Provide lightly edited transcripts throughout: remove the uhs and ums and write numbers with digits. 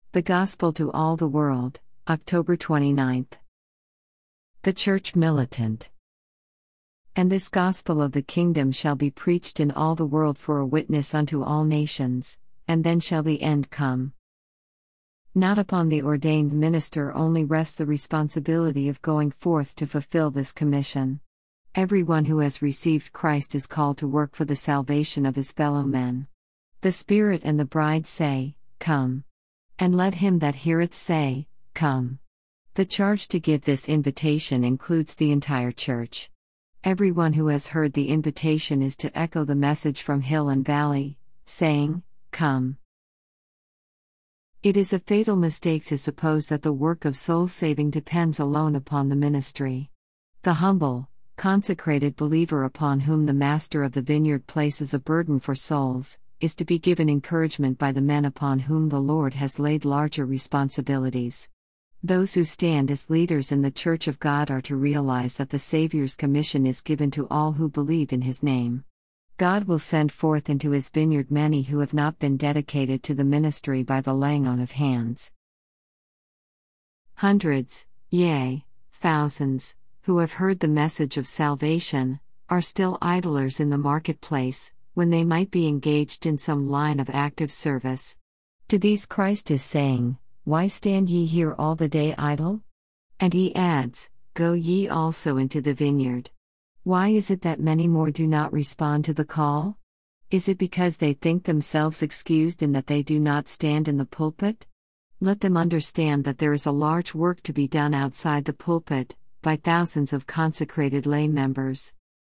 The Gospel to all the world, October 29th. The Church Militant. And this gospel of the kingdom shall be preached in all the world for a witness unto all nations, and then shall the end come. Not upon the ordained minister only rests the responsibility of going forth to fulfill this commission. Everyone who has received Christ is called to work for the salvation of his fellow men. The Spirit and the bride say, Come. And let him that heareth say, Come. The charge to give this invitation includes the entire church. Everyone who has heard the invitation is to echo the message from hill and valley, saying, Come. It is a fatal mistake to suppose that the work of soul saving depends alone upon the ministry. The humble, consecrated believer upon whom the master of the vineyard places a burden for souls, is to be given encouragement by the men upon whom the Lord has laid larger responsibilities. Those who stand as leaders in the Church of God are to realize that the Savior's commission is given to all who believe in His name. God will send forth into His vineyard many who have not been dedicated to the ministry by the laying on of hands. Hundreds, yea, thousands, who have heard the message of salvation, are still idlers in the marketplace, when they might be engaged in some line of active service. To these Christ is saying, Why stand ye here all the day idle? And He adds, Go ye also into the vineyard. Why is it that many more do not respond to the call? Is it because they think themselves excused in that they do not stand in the pulpit? Let them understand that there is a large work to be done outside the pulpit, by thousands of consecrated lay members.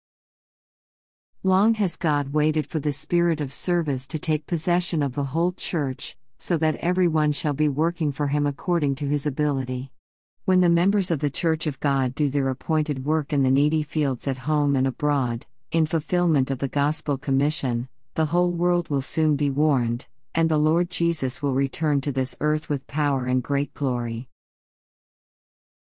Long has God waited for the spirit of service to take possession of the whole church, so that everyone shall be working for Him according to his ability. When the members of the Church of God do their appointed work in the needy fields at home and abroad, in fulfillment of the gospel commission, the whole world will soon be warned, and the Lord Jesus will return to this earth with power and great glory.